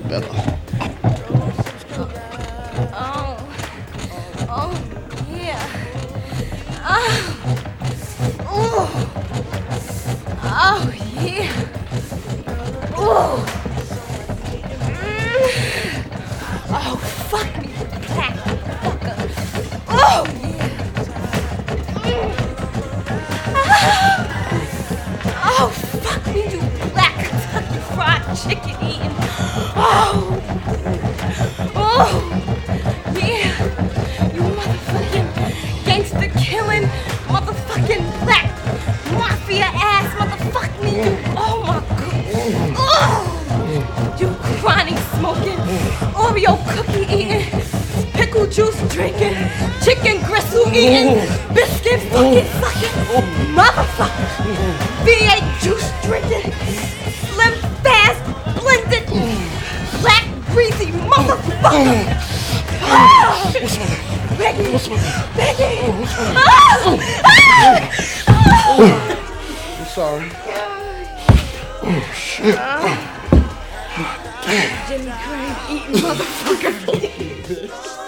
better. Oh, yeah. Oh, yeah. Oh, oh, fuck me, black fucker. Oh, oh, fuck me, you black Kentucky Fried Chicken eating. Oh, yeah. You motherfucking gangster killing, motherfucking black mafia ass motherfucking me. Oh my god. Oh, you chronic smoking, Oreo cookie eating, pickle juice drinking, chicken gristle eating, biscuit fucking sucking, motherfucker. V8 juice drinking, slim fast blended, black greasy motherfucker. Becky! Becky! I'm sorry. Oh, shit. Jimmy Crane eating motherfucker.